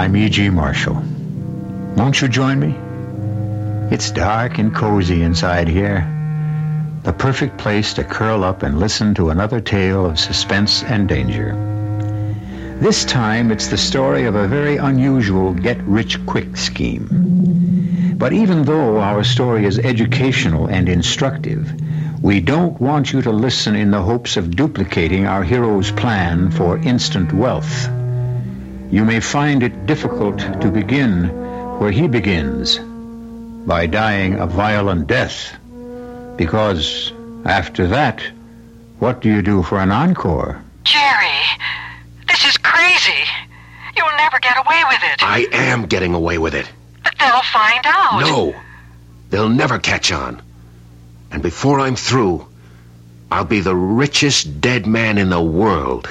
I'm E.G. Marshall. Won't you join me? It's dark and cozy inside here. The perfect place to curl up and listen to another tale of suspense and danger. This time, it's the story of a very unusual get-rich-quick scheme. But even though our story is educational and instructive, we don't want you to listen in the hopes of duplicating our hero's plan for instant wealth. You may find it difficult to begin where he begins, by dying a violent death. Because after that, what do you do for an encore? Jerry, this is crazy. You'll never get away with it. I am getting away with it. But they'll find out. No, they'll never catch on. And before I'm through, I'll be the richest dead man in the world.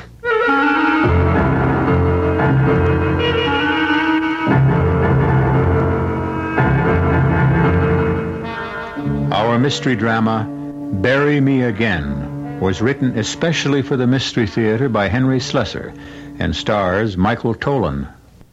Our mystery drama, Bury Me Again, was written especially for the Mystery Theater by Henry Slessor and stars Michael Tolan.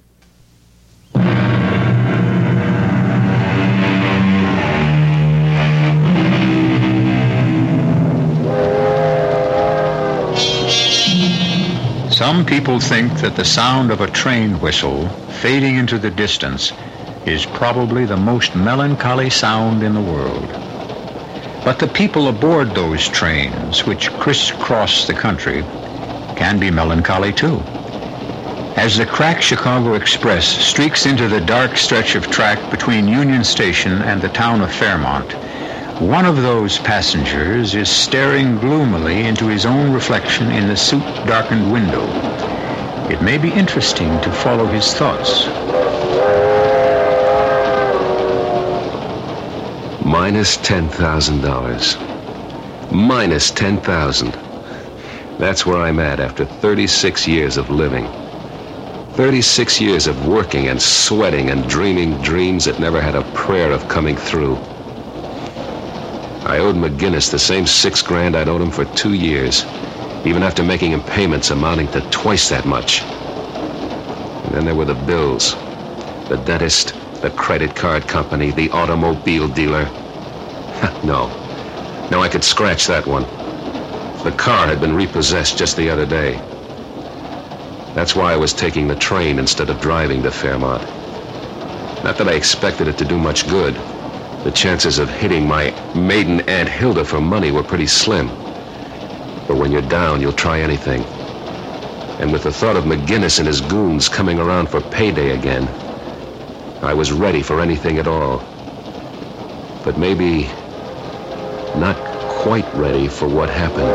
Some people think that the sound of a train whistle fading into the distance is probably the most melancholy sound in the world. But the people aboard those trains, which crisscross the country, can be melancholy too. As the cracked Chicago Express streaks into the dark stretch of track between Union Station and the town of Fairmont, one of those passengers is staring gloomily into his own reflection in the soot-darkened window. It may be interesting to follow his thoughts. Minus $10,000. Minus $10,000. That's where I'm at after 36 years of living. 36 years of working and sweating and dreaming dreams that never had a prayer of coming through. I owed McGinnis the same $6,000 I'd owed him for 2 years, even after making him payments amounting to twice that much. And then there were the bills. The dentist, the credit card company, the automobile dealer. No, I could scratch that one. The car had been repossessed just the other day. That's why I was taking the train instead of driving to Fairmont. Not that I expected it to do much good. The chances of hitting my maiden Aunt Hilda for money were pretty slim. But when you're down, you'll try anything. And with the thought of McGinnis and his goons coming around for payday again, I was ready for anything at all. But maybe not quite ready for what happened.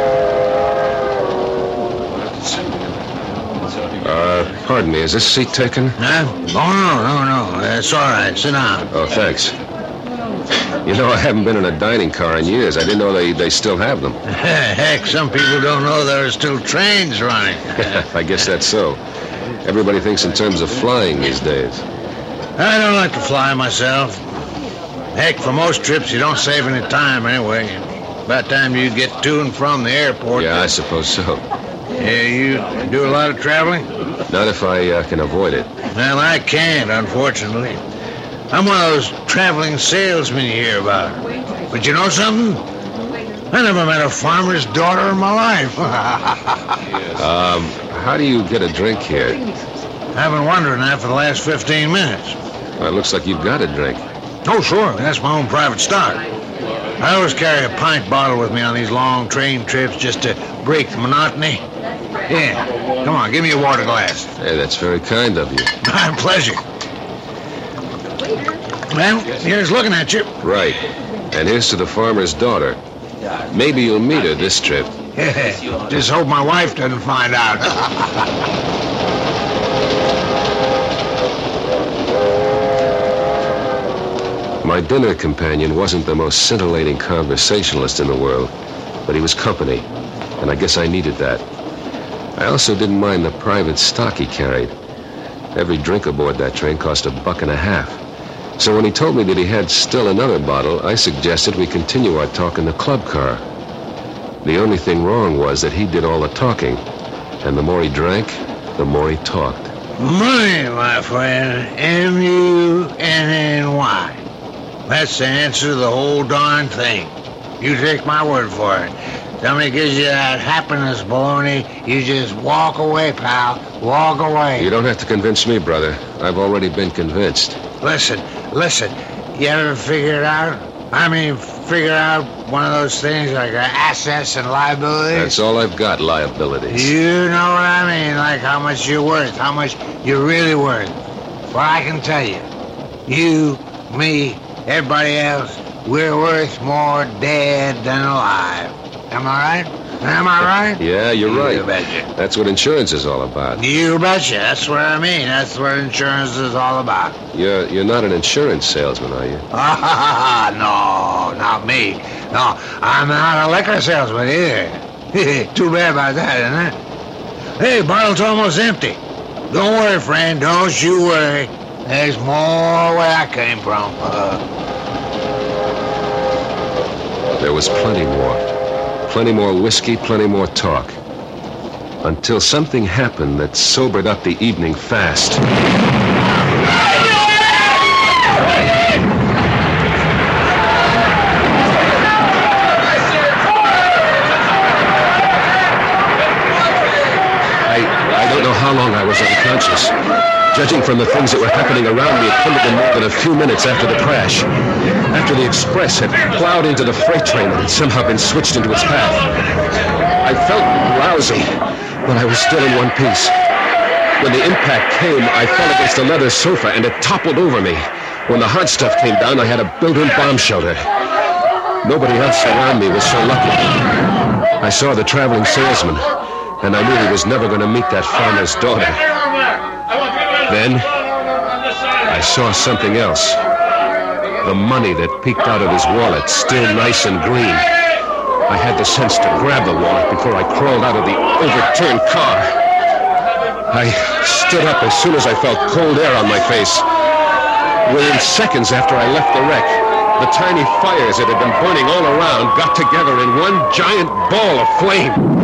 Pardon me, is this seat taken? Oh, no. It's all right. Sit down. Oh, thanks. You know, I haven't been in a dining car in years. I didn't know they still have them. Heck, some people don't know there are still trains running. I guess that's so. Everybody thinks in terms of flying these days. I don't like to fly myself. Heck, for most trips, you don't save any time anyway. By the time you get to and from the airport... Yeah, I suppose so. Yeah, you do a lot of traveling? Not if I can avoid it. Well, I can't, unfortunately. I'm one of those traveling salesmen you hear about. But you know something? I never met a farmer's daughter in my life. How do you get a drink here? I've been wondering that for the last 15 minutes. Well, it looks like you've got a drink. Oh, sure. That's my own private stock. I always carry a pint bottle with me on these long train trips just to break the monotony. Yeah. Come on, give me a water glass. Hey, that's very kind of you. My pleasure. Well, here's looking at you. Right. And here's to the farmer's daughter. Maybe you'll meet her this trip. Just hope my wife doesn't find out. My dinner companion wasn't the most scintillating conversationalist in the world, but he was company, and I guess I needed that. I also didn't mind the private stock he carried. Every drink aboard that train cost $1.50. So when he told me that he had still another bottle, I suggested we continue our talk in the club car. The only thing wrong was that he did all the talking, and the more he drank, the more he talked. Money, my friend. M-U-N-N-Y. That's the answer to the whole darn thing. You take my word for it. Somebody gives you that happiness baloney, you just walk away, pal. Walk away. You don't have to convince me, brother. I've already been convinced. Listen. You ever figure it out? Figure out one of those things like assets and liabilities? That's all I've got, liabilities. You know what I mean, like how much you're worth, how much you're really worth. Well, I can tell you, you, me, everybody else, we're worth more dead than alive. Am I right? Yeah, you're right. You betcha. That's what insurance is all about. You betcha. That's what I mean. That's what insurance is all about. You're not an insurance salesman, are you? No, not me. No, I'm not a liquor salesman either. Too bad about that, isn't it? Hey, bottle's almost empty. Don't worry, friend. Don't you worry. There's more where I came from. There was plenty more. Plenty more whiskey, plenty more talk. Until something happened that sobered up the evening fast. I don't know how long I was unconscious. Judging from the things that were happening around me, it couldn't have been more than a few minutes after the crash. After the express had plowed into the freight train and had somehow been switched into its path. I felt drowsy, but I was still in one piece. When the impact came, I fell against a leather sofa and it toppled over me. When the hard stuff came down, I had a built-in bomb shelter. Nobody else around me was so lucky. I saw the traveling salesman, and I knew he was never going to meet that farmer's daughter. Then, I saw something else. The money that peeked out of his wallet, still nice and green. I had the sense to grab the wallet before I crawled out of the overturned car. I stood up as soon as I felt cold air on my face. Within seconds after I left the wreck, the tiny fires that had been burning all around got together in one giant ball of flame.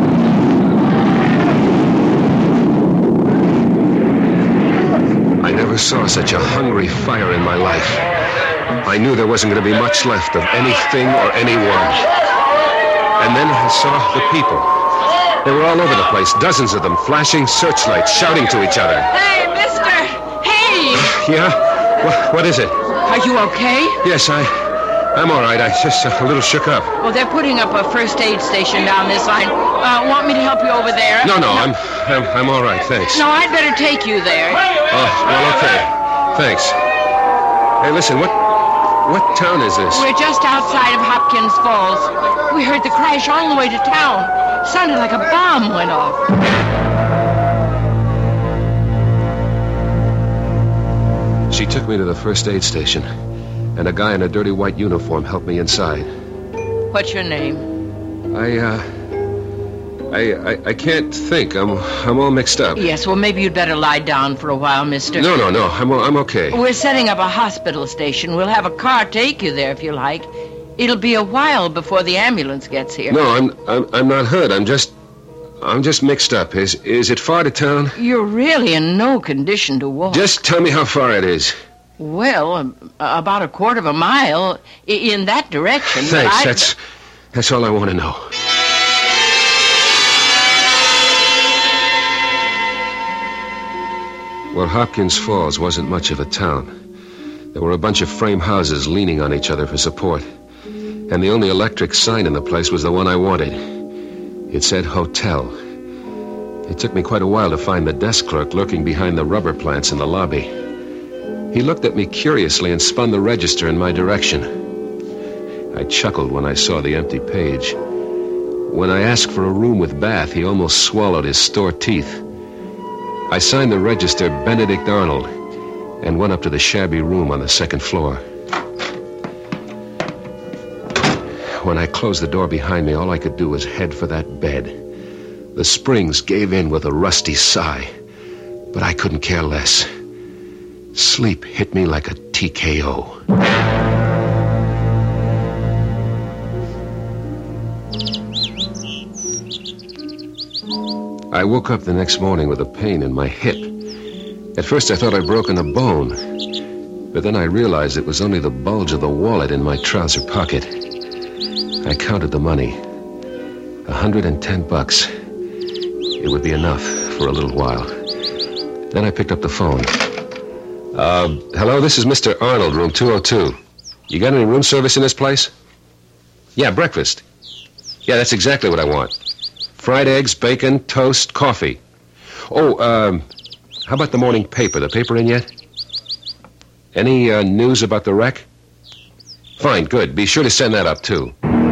I never saw such a hungry fire in my life. I knew there wasn't going to be much left of anything or anyone. And then I saw the people. They were all over the place, dozens of them, flashing searchlights, shouting to each other. Hey, mister! Hey! Yeah? What is it? Are you okay? Yes, I'm all right. I just a little shook up. Well, they're putting up a first aid station down this line. Want me to help you over there? No, I'm all right, thanks. No, I'd better take you there. Oh, well, okay. Thanks. Hey, listen, what town is this? We're just outside of Hopkins Falls. We heard the crash all the way to town. Sounded like a bomb went off. She took me to the first aid station, and a guy in a dirty white uniform helped me inside. What's your name? I can't think. I'm all mixed up. Yes, well, maybe you'd better lie down for a while, mister. No. I'm okay. We're setting up a hospital station. We'll have a car take you there if you like. It'll be a while before the ambulance gets here. No, I'm not hurt. I'm just mixed up. Is it far to town? You're really in no condition to walk. Just tell me how far it is. Well, about a quarter of a mile in that direction. Thanks. That's all I want to know. Well, Hopkins Falls wasn't much of a town. There were a bunch of frame houses leaning on each other for support. And the only electric sign in the place was the one I wanted. It said hotel. It took me quite a while to find the desk clerk lurking behind the rubber plants in the lobby. He looked at me curiously and spun the register in my direction. I chuckled when I saw the empty page. When I asked for a room with bath, he almost swallowed his store teeth. I signed the register Benedict Arnold and went up to the shabby room on the second floor. When I closed the door behind me, all I could do was head for that bed. The springs gave in with a rusty sigh, but I couldn't care less. Sleep hit me like a TKO. I woke up the next morning with a pain in my hip. At first I thought I'd broken a bone, but then I realized it was only the bulge of the wallet in my trouser pocket. I counted the money. $110. It would be enough for a little while. Then I picked up the phone. Hello, this is Mr. Arnold, room 202. You got any room service in this place? Yeah, breakfast. Yeah, that's exactly what I want. Fried eggs, bacon, toast, coffee. Oh, how about the morning paper? The paper in yet? Any news about the wreck? Fine, good. Be sure to send that up, too.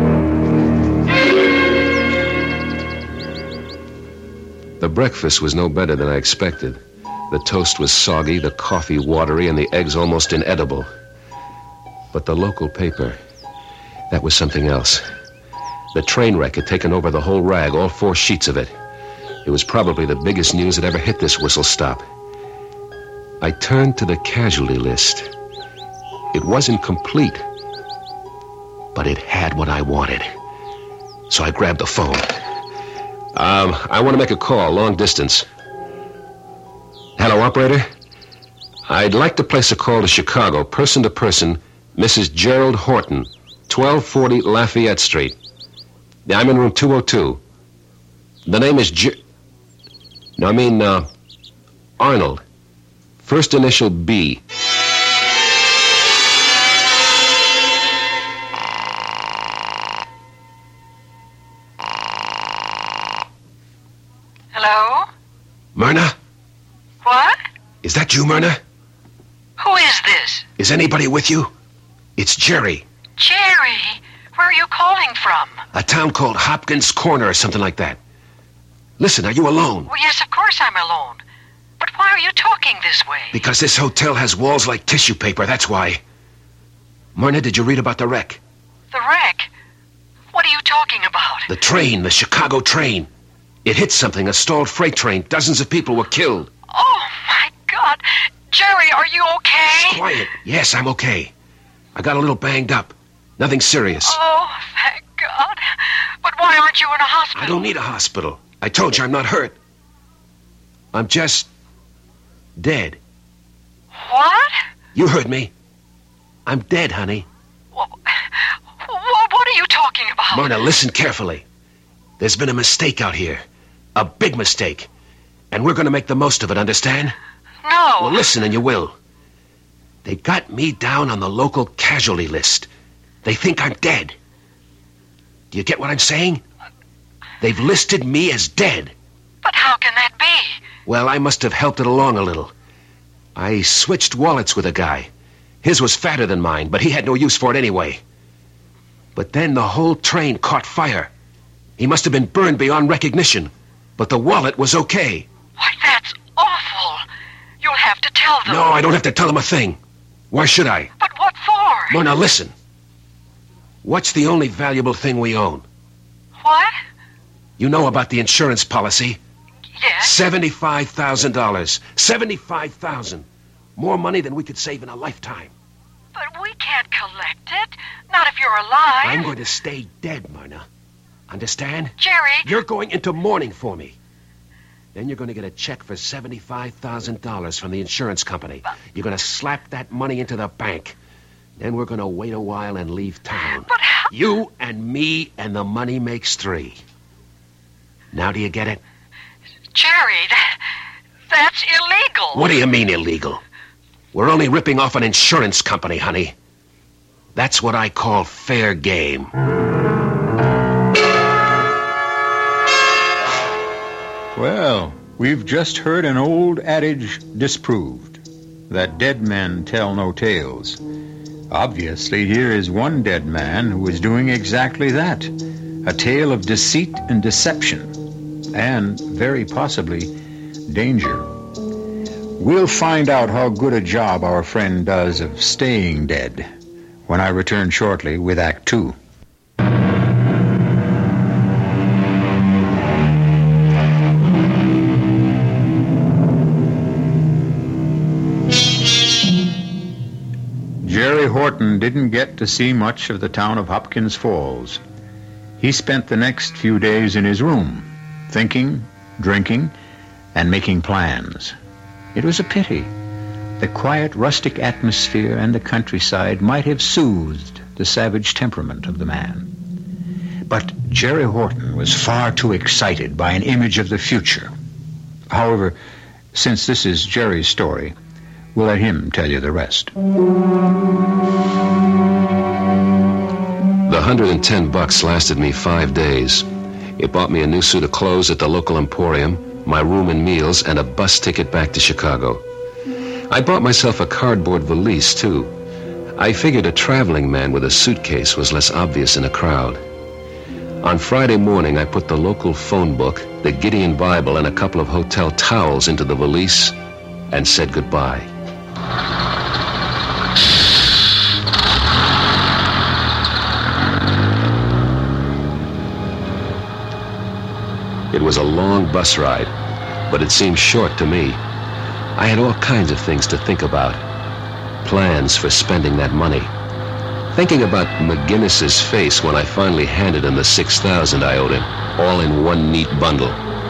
The breakfast was no better than I expected. The toast was soggy, the coffee watery, and the eggs almost inedible. But the local paper, that was something else. The train wreck had taken over the whole rag, all 4 sheets of it. It was probably the biggest news that ever hit this whistle stop. I turned to the casualty list. It wasn't complete, but it had what I wanted. So I grabbed the phone. I want to make a call, long distance. Hello, operator? I'd like to place a call to Chicago, person to person, Mrs. Gerald Horton, 1240 Lafayette Street. I'm in room 202. The name is Arnold. First initial B. Hello? Myrna? What? Is that you, Myrna? Who is this? Is anybody with you? It's Jerry. Jerry? Where are you calling from? A town called Hopkins Corner or something like that. Listen, are you alone? Well, yes, of course I'm alone. But why are you talking this way? Because this hotel has walls like tissue paper, that's why. Myrna, did you read about the wreck? The wreck? What are you talking about? The train, the Chicago train. It hit something, a stalled freight train. Dozens of people were killed. Oh, my God. Jerry, are you okay? Quiet. Yes, I'm okay. I got a little banged up. Nothing serious. Oh, thank God. But why aren't you in a hospital? I don't need a hospital. I told you I'm not hurt. I'm just dead. What? You heard me. I'm dead, honey. What are you talking about? Myrna, listen carefully. There's been a mistake out here. A big mistake. And we're going to make the most of it, understand? No. Well, listen and you will. They got me down on the local casualty list. They think I'm dead. Do you get what I'm saying? They've listed me as dead. But how can that be? Well, I must have helped it along a little. I switched wallets with a guy. His was fatter than mine, but he had no use for it anyway. But then the whole train caught fire. He must have been burned beyond recognition. But the wallet was okay. Why, that's awful. You'll have to tell them. No, I don't have to tell them a thing. Why should I? But what for? Myrna, listen. What's the only valuable thing we own? What? You know about the insurance policy? Yes. $75,000. $75,000. More money than we could save in a lifetime. But we can't collect it. Not if you're alive. I'm going to stay dead, Myrna. Understand? Jerry. You're going into mourning for me. Then you're going to get a check for $75,000 from the insurance company. You're going to slap that money into the bank. Then we're going to wait a while and leave town. But how? You and me and the money makes 3. Now do you get it? Jerry, that's illegal. What do you mean illegal? We're only ripping off an insurance company, honey. That's what I call fair game. Well, we've just heard an old adage disproved, that dead men tell no tales. Obviously, here is one dead man who is doing exactly that, a tale of deceit and deception, and, very possibly, danger. We'll find out how good a job our friend does of staying dead when I return shortly with Act 2. Jerry Horton didn't get to see much of the town of Hopkins Falls. He spent the next few days in his room, thinking, drinking, and making plans. It was a pity. The quiet, rustic atmosphere and the countryside might have soothed the savage temperament of the man. But Jerry Horton was far too excited by an image of the future. However, since this is Jerry's story, we'll let him tell you the rest. The $110 lasted me 5 days. It bought me a new suit of clothes at the local emporium, my room and meals, and a bus ticket back to Chicago. I bought myself a cardboard valise, too. I figured a traveling man with a suitcase was less obvious in a crowd. On Friday morning, I put the local phone book, the Gideon Bible, and a couple of hotel towels into the valise and said goodbye. It was a long bus ride, but it seemed short to me. I had all kinds of things to think about. Plans for spending that money. Thinking about McGinnis's face when I finally handed him the $6,000 I owed him, all in one neat bundle.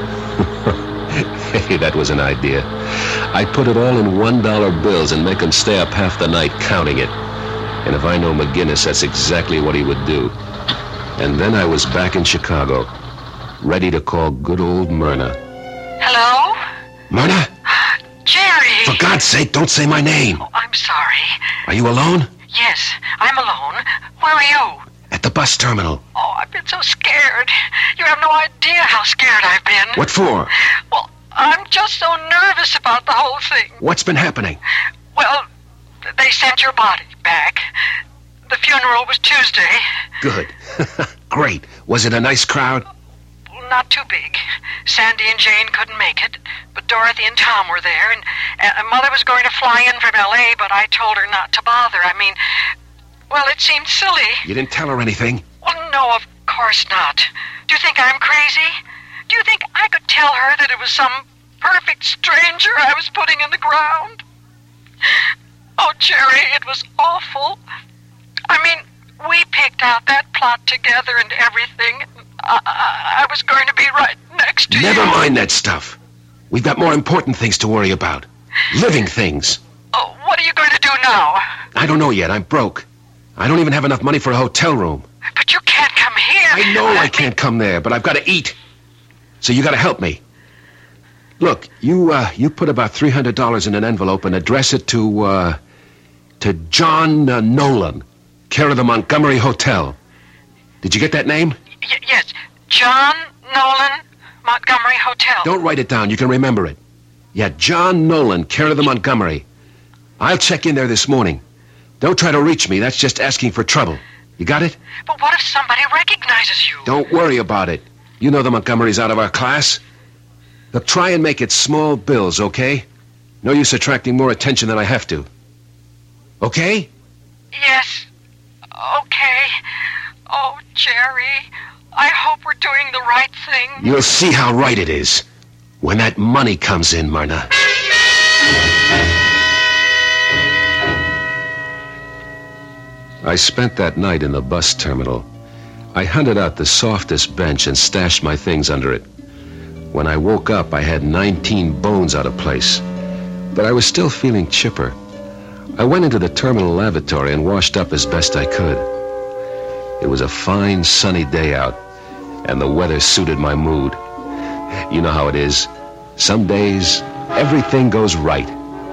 Hey, that was an idea. I'd put it all in $1 bills and make him stay up half the night counting it. And if I know McGinnis, that's exactly what he would do. And then I was back in Chicago, ready to call good old Myrna. Hello? Myrna? Jerry! For God's sake, don't say my name. Oh, I'm sorry. Are you alone? Yes, I'm alone. Where are you? At the bus terminal. Oh, I've been so scared. You have no idea how scared I've been. What for? Well, I'm just so nervous about the whole thing. What's been happening? Well, they sent your body back. The funeral was Tuesday. Good. Great. Was it a nice crowd? Not too big. Sandy and Jane couldn't make it, but Dorothy and Tom were there, and Mother was going to fly in from L.A., but I told her not to bother. I mean, well, it seemed silly. You didn't tell her anything? Well, no, of course not. Do you think I'm crazy? Do you think I could tell her that it was some perfect stranger I was putting in the ground? Oh, Jerry, it was awful. I mean, we picked out that plot together and everything. I was going to be right next to you. Never mind that stuff. We've got more important things to worry about. Living things. Oh, what are you going to do now? I don't know yet. I'm broke. I don't even have enough money for a hotel room. But you can't come here. I know I can't come there, but I've got to eat. So you got to help me. Look, you put about $300 in an envelope and address it to John Nolan, care of the Montgomery Hotel. Did you get that name? Yes, John Nolan, Montgomery Hotel. Don't write it down. You can remember it. Yeah, John Nolan, care of the Montgomery. I'll check in there this morning. Don't try to reach me. That's just asking for trouble. You got it? But what if somebody recognizes you? Don't worry about it. You know the Montgomerys out of our class. Look, try and make it small bills, okay? No use attracting more attention than I have to. Okay? Yes. Okay. Oh, Jerry, I hope we're doing the right thing. You'll see how right it is when that money comes in, Myrna. I spent that night in the bus terminal. I hunted out the softest bench and stashed my things under it. When I woke up, I had 19 bones out of place, but I was still feeling chipper. I went into the terminal lavatory and washed up as best I could. It was a fine, sunny day out, and the weather suited my mood. You know how it is. Some days, everything goes right.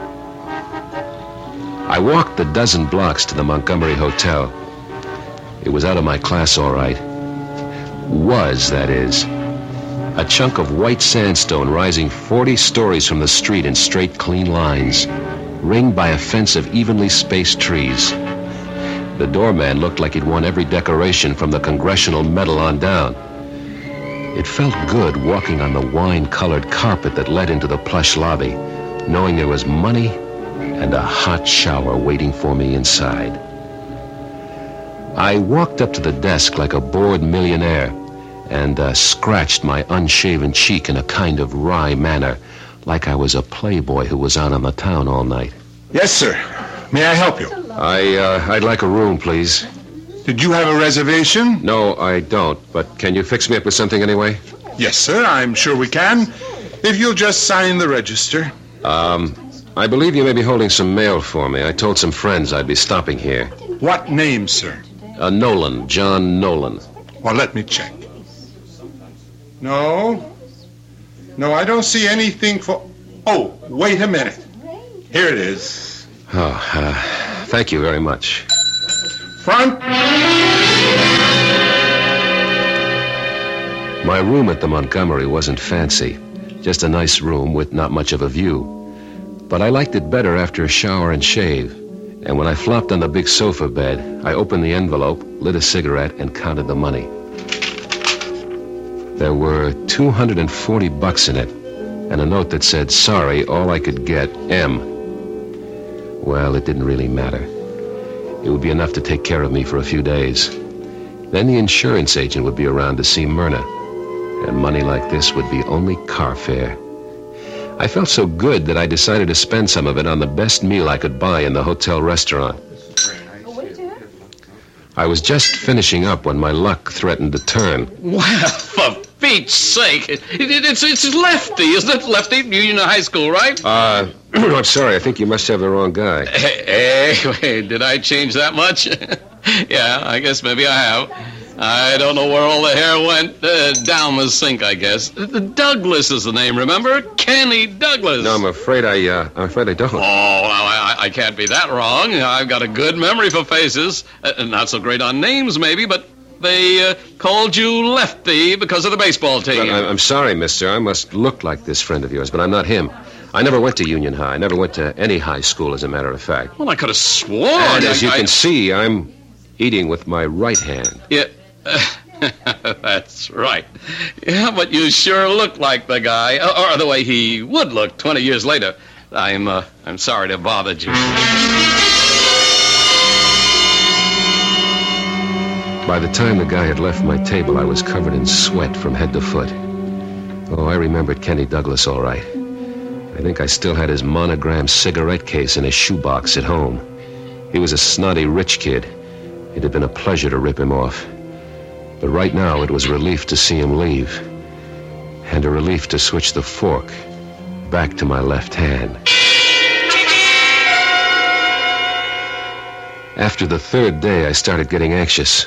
I walked the dozen blocks to the Montgomery Hotel. It was out of my class, all right. Was, that is. A chunk of white sandstone rising 40 stories from the street in straight, clean lines, ringed by a fence of evenly spaced trees. The doorman looked like he'd won every decoration from the Congressional Medal on down. It felt good walking on the wine-colored carpet that led into the plush lobby, knowing there was money and a hot shower waiting for me inside. I walked up to the desk like a bored millionaire and scratched my unshaven cheek in a kind of wry manner, like I was a playboy who was out on the town all night. Yes, sir. May I help you? I'd like a room, please. Did you have a reservation? No, I don't, but can you fix me up with something anyway? Yes, sir. I'm sure we can. If you'll just sign the register. I believe you may be holding some mail for me. I told some friends I'd be stopping here. What name, sir? Nolan, John Nolan. Well, let me check. No, I don't see anything for... Oh, wait a minute. Here it is. Oh, thank you very much. Front. My room at the Montgomery wasn't fancy. Just a nice room with not much of a view. But I liked it better after a shower and shave. And when I flopped on the big sofa bed, I opened the envelope, lit a cigarette, and counted the money. There were $240 in it, and a note that said, "Sorry, all I could get, M." Well, it didn't really matter. It would be enough to take care of me for a few days. Then the insurance agent would be around to see Myrna, and money like this would be only car fare. I felt so good that I decided to spend some of it on the best meal I could buy in the hotel restaurant. I was just finishing up when my luck threatened to turn. Well, for Pete's sake, it's Lefty, isn't it? Lefty, Union High School, right? I'm sorry, I think you must have the wrong guy. Hey, wait, did I change that much? Yeah, I guess maybe I have. I don't know where all the hair went. Down the sink, I guess. Douglas is the name, remember? Kenny Douglas. No, I'm afraid I don't. Oh, I can't be that wrong. I've got a good memory for faces. Not so great on names, maybe, but they called you Lefty because of the baseball team. Well, I'm sorry, mister. I must look like this friend of yours, but I'm not him. I never went to Union High. I never went to any high school, as a matter of fact. Well, I could have sworn. And as you can see, I'm eating with my right hand. Yeah. That's right. Yeah, but you sure look like the guy, or the way he would look 20 years later. I'm sorry to have bothered you. By the time the guy had left my table, I was covered in sweat from head to foot. Oh, I remembered Kenny Douglas all right. I think I still had his monogram cigarette case in his shoebox at home. He was a snotty rich kid. It had been a pleasure to rip him off. But right now, it was a relief to see him leave. And a relief to switch the fork back to my left hand. After the third day, I started getting anxious.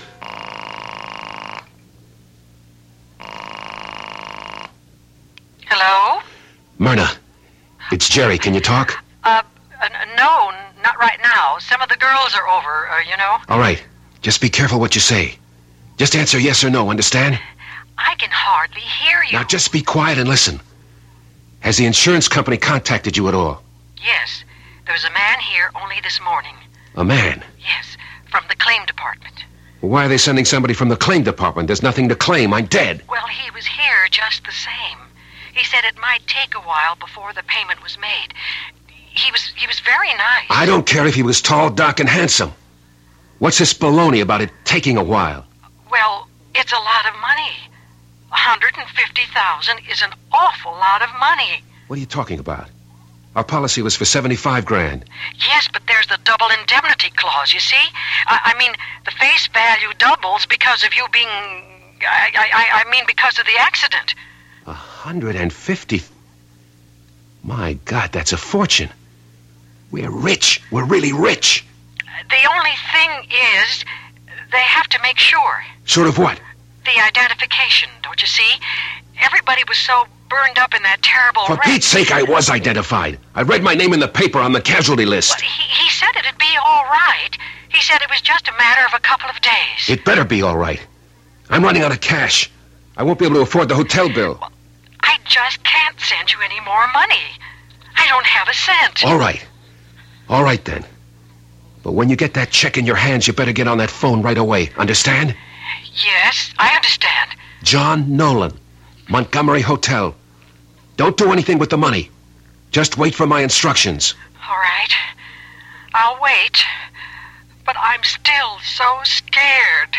Hello? Myrna, it's Jerry. Can you talk? No, not right now. Some of the girls are over, you know. All right. Just be careful what you say. Just answer yes or no, understand? I can hardly hear you. Now just be quiet and listen. Has the insurance company contacted you at all? Yes. There was a man here only this morning. A man? Yes, from the claim department. Well, why are they sending somebody from the claim department? There's nothing to claim. I'm dead. Well, he was here just the same. He said it might take a while before the payment was made. He was very nice. I don't care if he was tall, dark, and handsome. What's this baloney about it taking a while? Well, it's a lot of money. $150,000 is an awful lot of money. What are you talking about? Our policy was for $75,000. Yes, but there's the double indemnity clause, you see? I mean, the face value doubles because of you being... I mean, because of the accident. 150... My God, that's a fortune. We're rich. We're really rich. The only thing is, they have to make sure. Sure of what? The identification, don't you see? Everybody was so burned up in that terrible For wreck. Pete's sake, I was identified. I read my name in the paper on the casualty list. But he said it'd be all right. He said it was just a matter of a couple of days. It better be all right. I'm running out of cash. I won't be able to afford the hotel bill. Well, I just can't send you any more money. I don't have a cent. All right. All right, then. But when you get that check in your hands, you better get on that phone right away. Understand? Yes, I understand. John Nolan, Montgomery Hotel. Don't do anything with the money. Just wait for my instructions. All right. I'll wait. But I'm still so scared.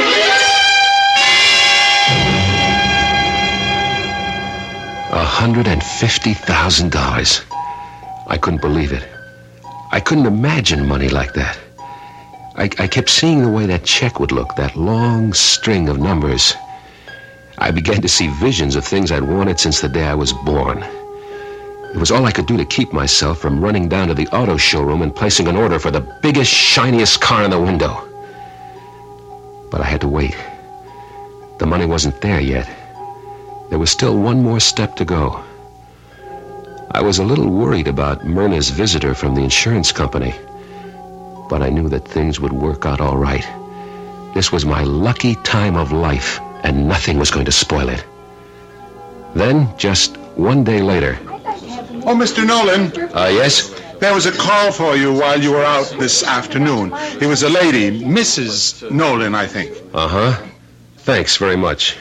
$150,000. I couldn't believe it. I couldn't imagine money like that. I kept seeing the way that check would look, that long string of numbers. I began to see visions of things I'd wanted since the day I was born. It was all I could do to keep myself from running down to the auto showroom and placing an order for the biggest, shiniest car in the window. But I had to wait. The money wasn't there yet. There was still one more step to go. I was a little worried about Myrna's visitor from the insurance company, but I knew that things would work out all right. This was my lucky time of life, and nothing was going to spoil it. Then, just one day later... Oh, Mr. Nolan. Yes? There was a call for you while you were out this afternoon. It was a lady, Mrs. Nolan, I think. Uh-huh. Thanks very much.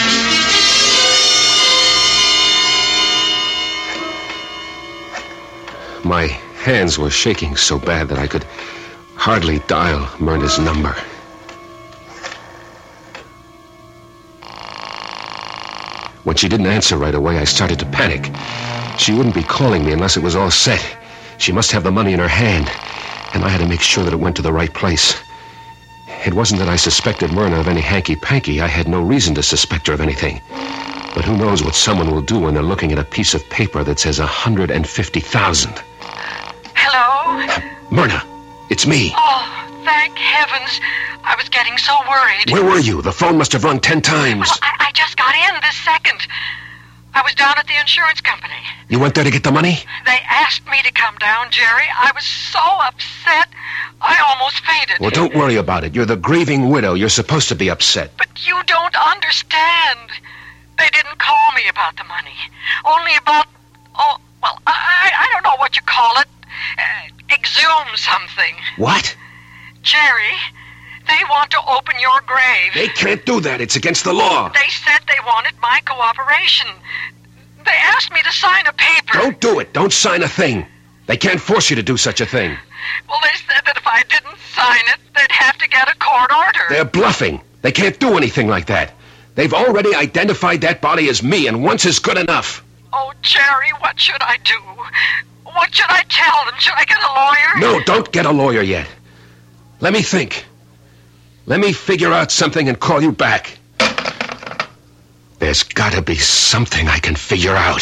My hands were shaking so bad that I could hardly dial Myrna's number. When she didn't answer right away, I started to panic. She wouldn't be calling me unless it was all set. She must have the money in her hand, and I had to make sure that it went to the right place. It wasn't that I suspected Myrna of any hanky-panky. I had no reason to suspect her of anything. But who knows what someone will do when they're looking at a piece of paper that says $150,000. Hello? Myrna, it's me. Oh, thank heavens. I was getting so worried. Where were you? The phone must have rung 10 times. Well, I just got in this second. I was down at the insurance company. You went there to get the money? They asked me to come down, Jerry. I was so upset, I almost fainted. Well, don't worry about it. You're the grieving widow. You're supposed to be upset. But you don't understand. They didn't call me about the money. Only about, I don't know what you call it. Exhume something. What? Jerry, they want to open your grave. They can't do that. It's against the law. They said they wanted my cooperation. They asked me to sign a paper. Don't do it. Don't sign a thing. They can't force you to do such a thing. Well, they said that if I didn't sign it, they'd have to get a court order. They're bluffing. They can't do anything like that. They've already identified that body as me, and once is good enough. Oh, Jerry, what should I do? What should I tell them? Should I get a lawyer? No, don't get a lawyer yet. Let me think. Let me figure out something and call you back. There's got to be something I can figure out.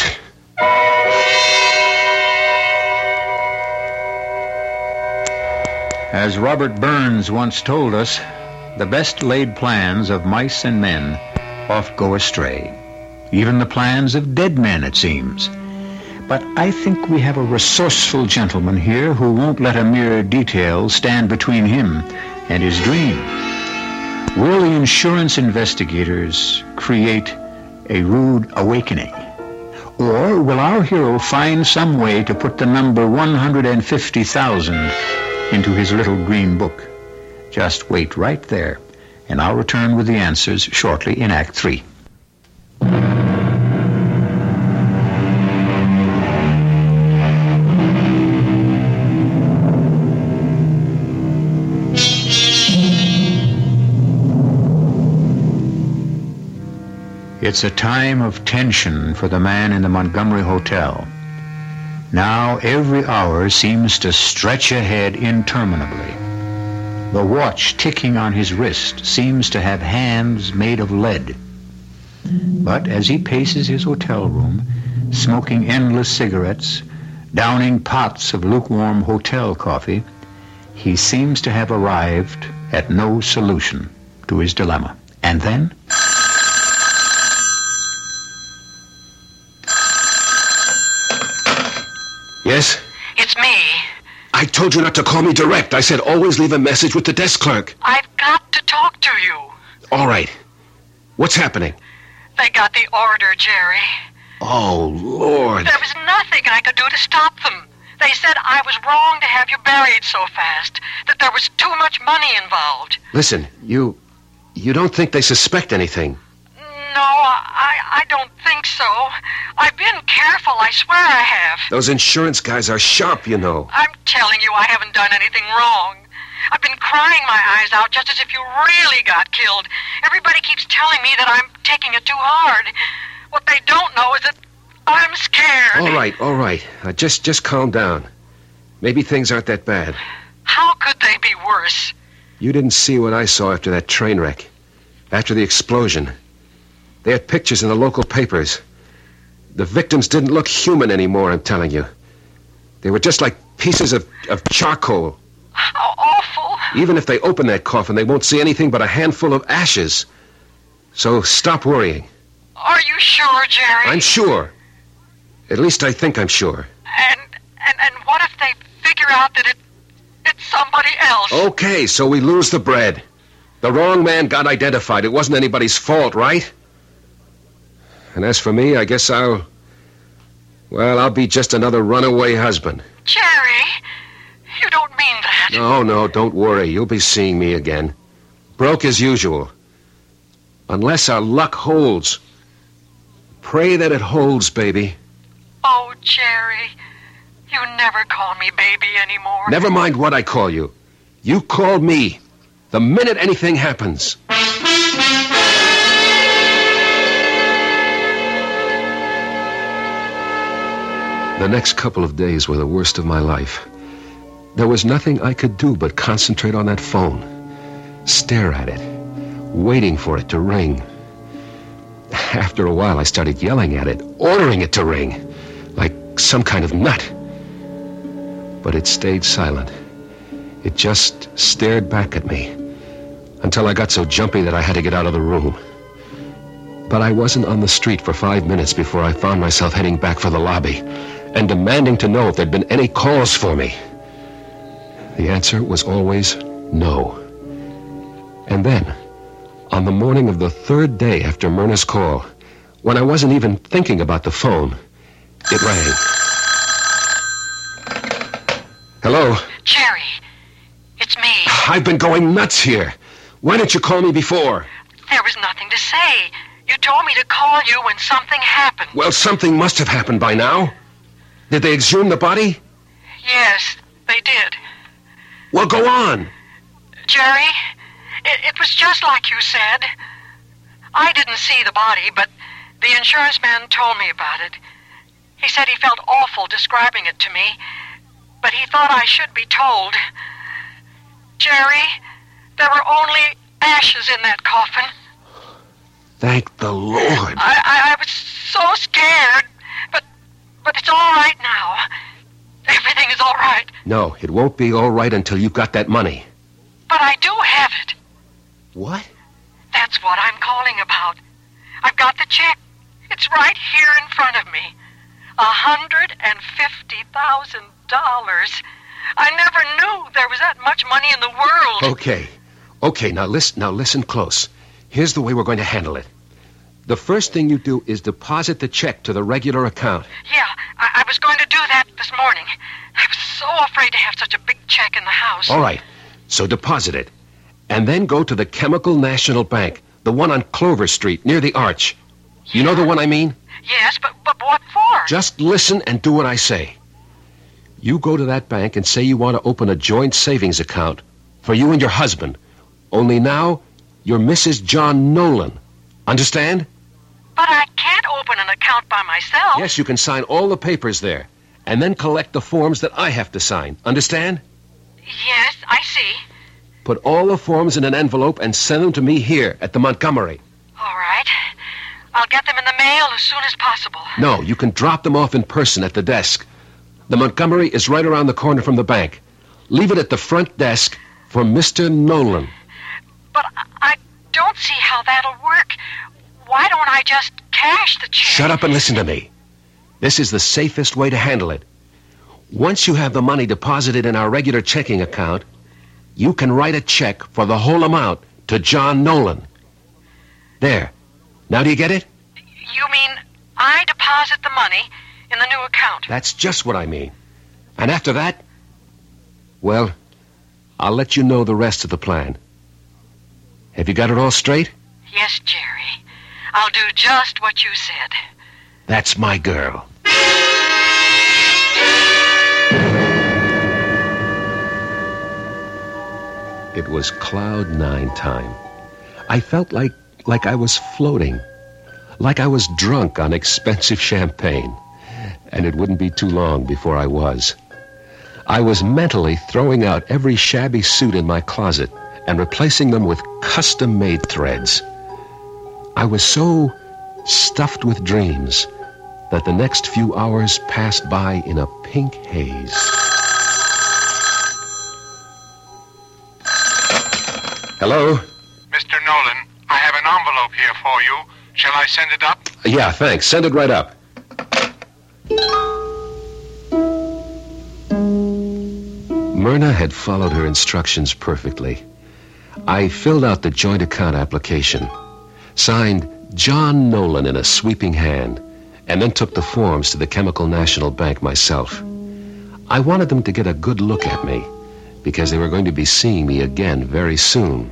As Robert Burns once told us, the best laid plans of mice and men oft go astray. Even the plans of dead men, it seems. But I think we have a resourceful gentleman here who won't let a mere detail stand between him and his dream. Will the insurance investigators create a rude awakening? Or will our hero find some way to put the number 150,000 into his little green book? Just wait right there, and I'll return with the answers shortly in Act 3. It's a time of tension for the man in the Montgomery Hotel. Now every hour seems to stretch ahead interminably. The watch ticking on his wrist seems to have hands made of lead. But as he paces his hotel room, smoking endless cigarettes, downing pots of lukewarm hotel coffee, he seems to have arrived at no solution to his dilemma. And then... Yes? It's me. I told you not to call me direct. I said always leave a message with the desk clerk. I've got to talk to you. All right. What's happening? They got the order, Jerry. Oh, Lord. There was nothing I could do to stop them. They said I was wrong to have you buried so fast, that there was too much money involved. Listen, you don't think they suspect anything? No, I don't think so. I've been careful, I swear I have. Those insurance guys are sharp, you know. I'm telling you, I haven't done anything wrong. I've been crying my eyes out just as if you really got killed. Everybody keeps telling me that I'm taking it too hard. What they don't know is that I'm scared. All right. Just calm down. Maybe things aren't that bad. How could they be worse? You didn't see what I saw after that train wreck. After the explosion. They had pictures in the local papers. The victims didn't look human anymore, I'm telling you. They were just like pieces of charcoal. How awful. Even if they open that coffin, they won't see anything but a handful of ashes. So stop worrying. Are you sure, Jerry? I'm sure. At least I think I'm sure. And what if they figure out that it's somebody else? Okay, so we lose the bread. The wrong man got identified. It wasn't anybody's fault, right? And as for me, I guess I'll be just another runaway husband. Jerry, you don't mean that. No, don't worry. You'll be seeing me again. Broke as usual. Unless our luck holds. Pray that it holds, baby. Oh, Jerry, you never call me baby anymore. Never mind what I call you. You call me the minute anything happens. The next couple of days were the worst of my life. There was nothing I could do but concentrate on that phone, stare at it, waiting for it to ring. After a while, I started yelling at it, ordering it to ring, like some kind of nut. But it stayed silent. It just stared back at me until I got so jumpy that I had to get out of the room. But I wasn't on the street for 5 minutes before I found myself heading back for the lobby and demanding to know if there'd been any calls for me. The answer was always no. And then, on the morning of the third day after Myrna's call, when I wasn't even thinking about the phone, it rang. Hello? Jerry, it's me. I've been going nuts here. Why didn't you call me before? There was nothing to say. You told me to call you when something happened. Well, something must have happened by now. Did they exhume the body? Yes, they did. Well, go on. Jerry, it was just like you said. I didn't see the body, but the insurance man told me about it. He said he felt awful describing it to me, but he thought I should be told. Jerry, there were only ashes in that coffin. Thank the Lord. I was so scared, but it's all right now. Everything is all right. No, it won't be all right until you've got that money. But I do have it. What? That's what I'm calling about. I've got the check. It's right here in front of me. $150,000. I never knew there was that much money in the world. Okay, now listen close. Here's the way we're going to handle it. The first thing you do is deposit the check to the regular account. Yeah, I was going to do that this morning. I was so afraid to have such a big check in the house. All right, so deposit it. And then go to the Chemical National Bank, the one on Clover Street, near the Arch. You know the one I mean? Yes, but what for? Just listen and do what I say. You go to that bank and say you want to open a joint savings account for you and your husband. Only now, you're Mrs. John Nolan. Understand? But I can't open an account by myself. Yes, you can sign all the papers there, and then collect the forms that I have to sign. Understand? Yes, I see. Put all the forms in an envelope and send them to me here at the Montgomery. All right. I'll get them in the mail as soon as possible. No, you can drop them off in person at the desk. The Montgomery is right around the corner from the bank. Leave it at the front desk for Mr. Nolan. But I don't see how that'll work. Why don't I just cash the check? Shut up and listen to me. This is the safest way to handle it. Once you have the money deposited in our regular checking account, you can write a check for the whole amount to John Nolan. There. Now do you get it? You mean I deposit the money in the new account? That's just what I mean. And after that, well, I'll let you know the rest of the plan. Have you got it all straight? Yes, Jerry. I'll do just what you said. That's my girl. It was cloud nine time. I felt like I was floating, like I was drunk on expensive champagne. And it wouldn't be too long before I was. I was mentally throwing out every shabby suit in my closet and replacing them with custom-made threads. I was so stuffed with dreams that the next few hours passed by in a pink haze. Hello? Mr. Nolan, I have an envelope here for you. Shall I send it up? Yeah, thanks. Send it right up. Myrna had followed her instructions perfectly. I filled out the joint account application, signed John Nolan in a sweeping hand, and then took the forms to the Chemical National Bank myself. I wanted them to get a good look at me, because they were going to be seeing me again very soon.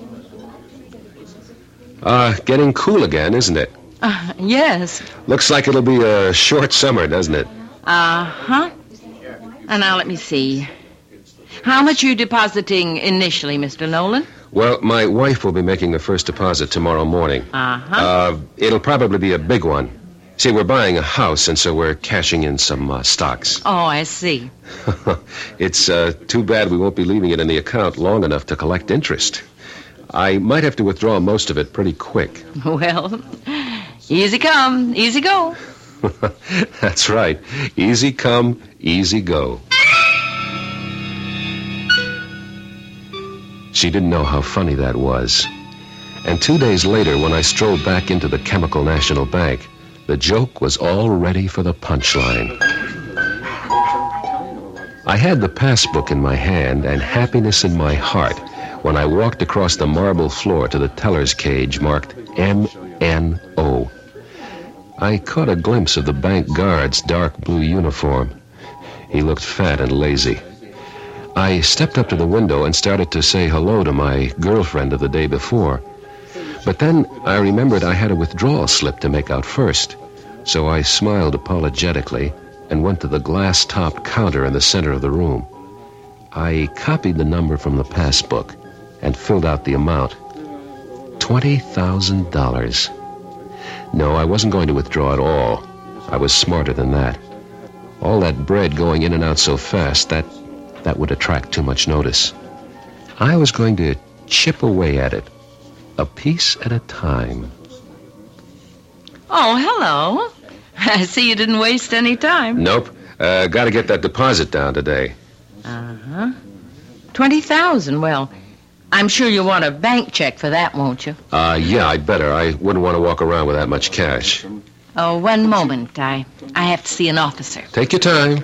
Getting cool again, isn't it? Yes. Looks like it'll be a short summer, doesn't it? Uh-huh. And now let me see. How much are you depositing initially, Mr. Nolan? Well, my wife will be making the first deposit tomorrow morning. Uh-huh. It'll probably be a big one. See, we're buying a house, and so we're cashing in some stocks. Oh, I see. It's too bad we won't be leaving it in the account long enough to collect interest. I might have to withdraw most of it pretty quick. Well, easy come, easy go. That's right. Easy come, easy go. She didn't know how funny that was. And 2 days later, when I strolled back into the Chemical National Bank, the joke was all ready for the punchline. I had the passbook in my hand and happiness in my heart when I walked across the marble floor to the teller's cage marked MNO. I caught a glimpse of the bank guard's dark blue uniform. He looked fat and lazy. I stepped up to the window and started to say hello to my girlfriend of the day before. But then I remembered I had a withdrawal slip to make out first. So I smiled apologetically and went to the glass-top counter in the center of the room. I copied the number from the passbook and filled out the amount. $20,000. No, I wasn't going to withdraw at all. I was smarter than that. All that bread going in and out so fast, that would attract too much notice. I was going to chip away at it, a piece at a time. Oh, hello. I see you didn't waste any time. Nope. Got to get that deposit down today. Uh-huh. 20,000. Well, I'm sure you'll want a bank check for that, won't you? Yeah, I'd better. I wouldn't want to walk around with that much cash. Oh, one moment. I have to see an officer. Take your time.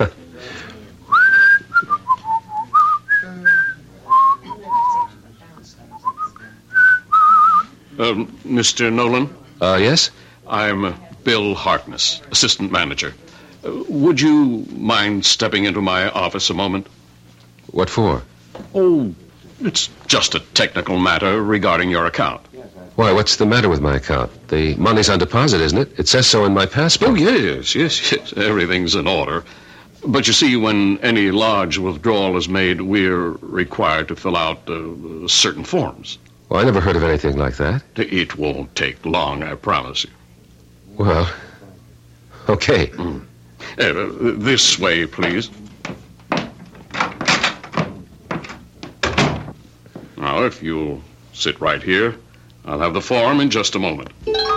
Mr. Nolan? Yes? I'm Bill Harkness, assistant manager. Would you mind stepping into my office a moment? What for? Oh, it's just a technical matter regarding your account. Why, what's the matter with my account? The money's on deposit, isn't it? It says so in my passbook. Oh, yes. Everything's in order. But you see, when any large withdrawal is made, we're required to fill out certain forms. Well, I never heard of anything like that. It won't take long, I promise you. Well, okay. This way, please. Now, if you'll sit right here, I'll have the form in just a moment.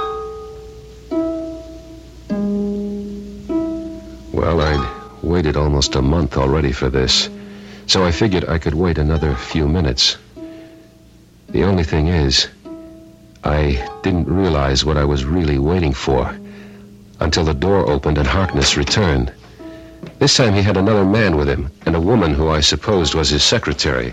Well, I'd waited almost a month already for this, so I figured I could wait another few minutes. The only thing is, I didn't realize what I was really waiting for until the door opened and Harkness returned. This time he had another man with him, and a woman who I supposed was his secretary.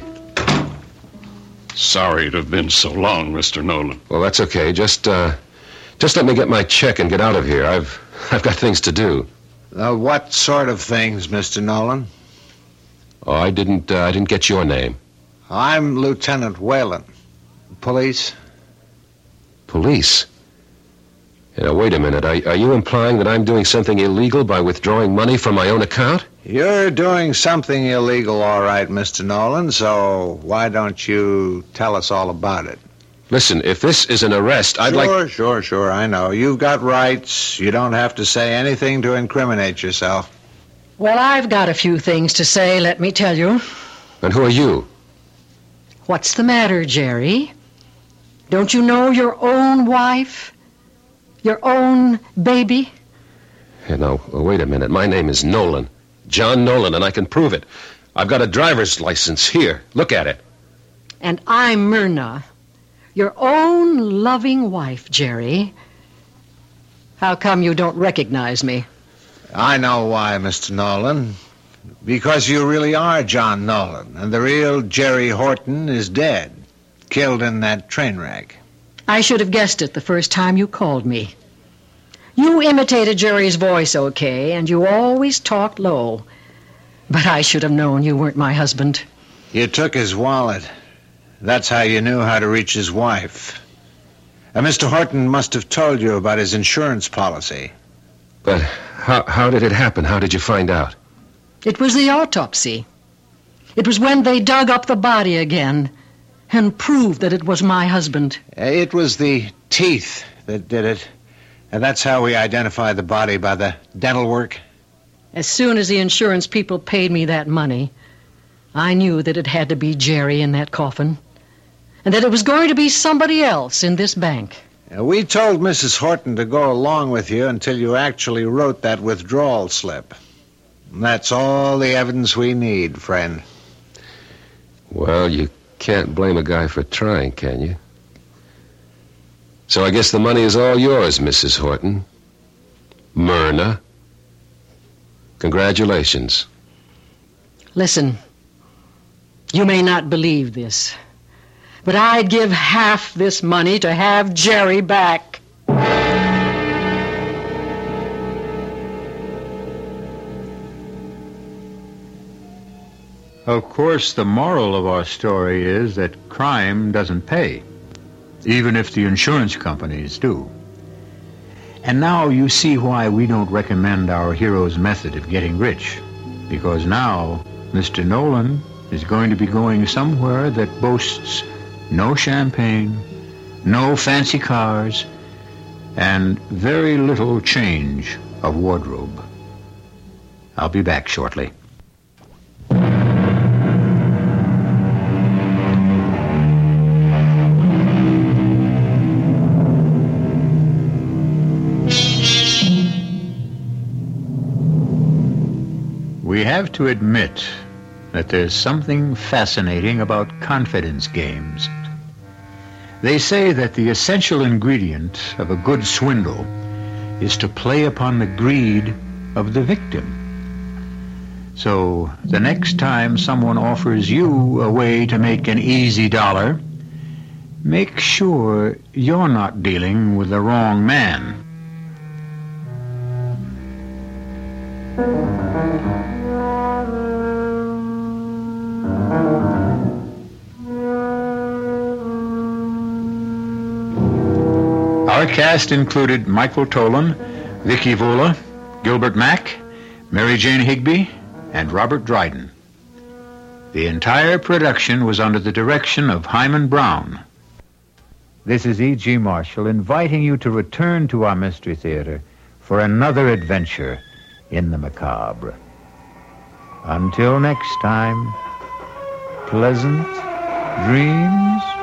Sorry to have been so long, Mr. Nolan. Well, that's okay. Just let me get my check and get out of here. I've got things to do. What sort of things, Mr. Nolan? Oh, I didn't get your name. I'm Lieutenant Whalen. Police? Police? Wait a minute. Are you implying that I'm doing something illegal by withdrawing money from my own account? You're doing something illegal, all right, Mr. Nolan, so why don't you tell us all about it? Listen, if this is an arrest, I'd like... Sure, I know. You've got rights. You don't have to say anything to incriminate yourself. Well, I've got a few things to say, let me tell you. And who are you? What's the matter, Jerry? Don't you know your own wife? Your own baby? Hey, now, wait a minute. My name is Nolan. John Nolan, and I can prove it. I've got a driver's license here. Look at it. And I'm Myrna, your own loving wife, Jerry. How come you don't recognize me? I know why, Mr. Nolan. Because you really are John Nolan, and the real Jerry Horton is dead, killed in that train wreck. I should have guessed it the first time you called me. You imitated Jerry's voice okay, and you always talked low. But I should have known you weren't my husband. You took his wallet. That's how you knew how to reach his wife. Mr. Horton must have told you about his insurance policy. But how did it happen? How did you find out? It was the autopsy. It was when they dug up the body again and proved that it was my husband. It was the teeth that did it. And that's how we identified the body, by the dental work. As soon as the insurance people paid me that money, I knew that it had to be Jerry in that coffin, and that it was going to be somebody else in this bank. We told Mrs. Horton to go along with you until you actually wrote that withdrawal slip. And that's all the evidence we need, friend. Well, you can't blame a guy for trying, can you? So I guess the money is all yours, Mrs. Horton. Myrna. Congratulations. Listen, you may not believe this, but I'd give half this money to have Jerry back. Of course, the moral of our story is that crime doesn't pay, even if the insurance companies do. And now you see why we don't recommend our hero's method of getting rich, because now Mr. Nolan is going to be going somewhere that boasts no champagne, no fancy cars, and very little change of wardrobe. I'll be back shortly. We have to admit that there's something fascinating about confidence games. They say that the essential ingredient of a good swindle is to play upon the greed of the victim. So the next time someone offers you a way to make an easy dollar, make sure you're not dealing with the wrong man. Our cast included Michael Tolan, Vicky Vola, Gilbert Mack, Mary Jane Higby, and Robert Dryden. The entire production was under the direction of Hyman Brown. This is E.G. Marshall inviting you to return to our Mystery Theater for another adventure in the macabre. Until next time, pleasant dreams.